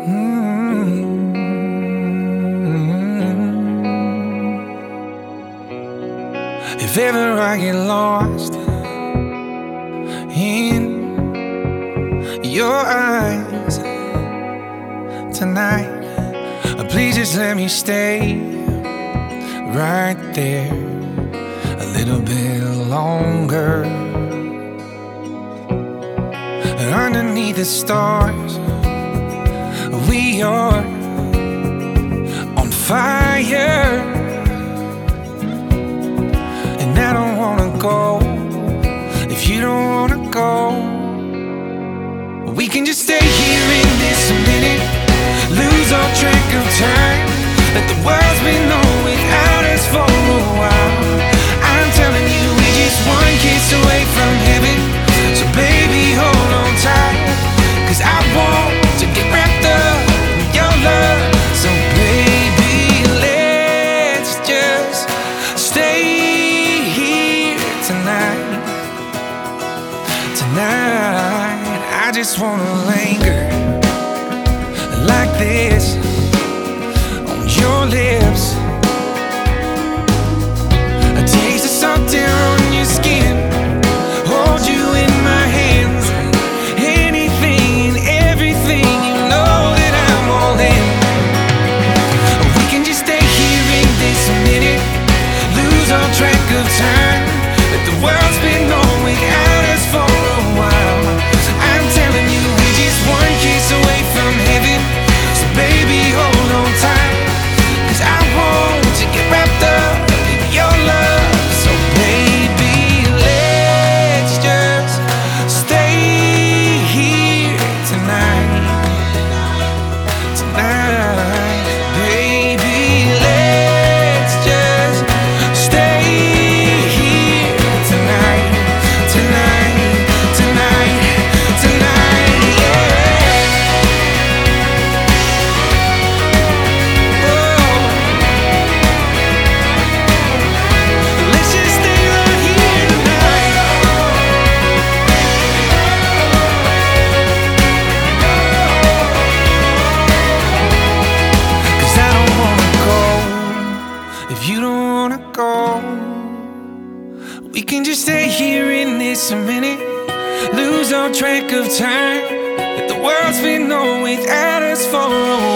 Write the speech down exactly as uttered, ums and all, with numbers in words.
If ever I get lost in your eyes tonight, please just let me stay right there a little bit longer. Underneath the stars, we are on fire, and I don't wanna go if you don't wanna go. We can just stay here in this minute, lose all track of time, let the world spin on without us for a while. I'm telling you, we're just one kiss away from heaven, so baby hold on tight, 'cause I want to get wrapped up in your love. So baby, let's just stay here tonight. Tonight, I just wanna linger like this on your lips, a taste of salt air on your skin, hold you in my hands, anything and everything, you know that I'm all in. We can just stay here in this minute, lose all track of time, let the world spin on without us for a while. I'm telling you, we're just one kiss away from heaven, so baby hold on tight, 'cause I want to get wrapped up in your love. So baby, let's just stay here tonight. Tonight, baby, let's just stay here tonight. Tonight, tonight, tonight, yeah. Oh, let's just stay right here tonight. 'Cause I don't wanna go if you don't wanna go. We can just stay here in this minute, lose all track of time, let the world spin on without us for a while.